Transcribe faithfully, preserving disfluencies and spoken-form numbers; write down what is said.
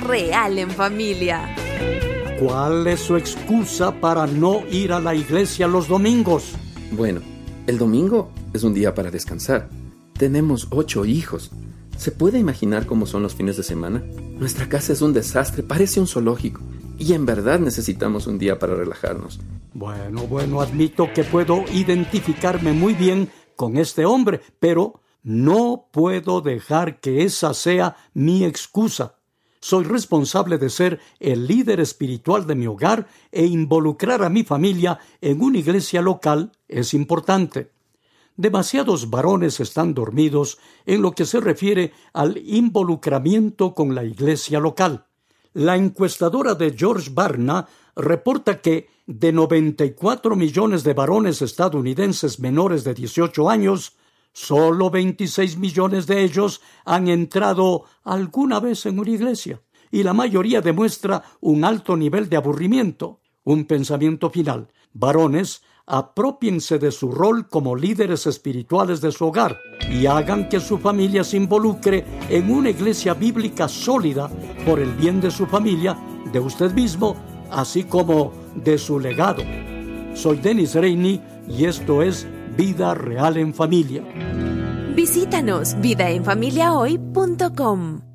real en familia. ¿Cuál es su excusa para no ir a la iglesia los domingos? Bueno, el domingo es un día para descansar. Tenemos ocho hijos. ¿Se puede imaginar cómo son los fines de semana? Nuestra casa es un desastre, parece un zoológico. Y en verdad necesitamos un día para relajarnos. Bueno, bueno, admito que puedo identificarme muy bien con este hombre, pero no puedo dejar que esa sea mi excusa. Soy responsable de ser el líder espiritual de mi hogar e involucrar a mi familia en una iglesia local es importante. Demasiados varones están dormidos en lo que se refiere al involucramiento con la iglesia local. La encuestadora de George Barna reporta que de noventa y cuatro millones de varones estadounidenses menores de dieciocho años, solo veintiséis millones de ellos han entrado alguna vez en una iglesia, y la mayoría demuestra un alto nivel de aburrimiento. Un pensamiento final. Varones, aprópiense de su rol como líderes espirituales de su hogar y hagan que su familia se involucre en una iglesia bíblica sólida por el bien de su familia, de usted mismo, así como de su legado. Soy Dennis Rainey y esto es Vida Real en Familia. Visítanos vida en familia hoy punto com.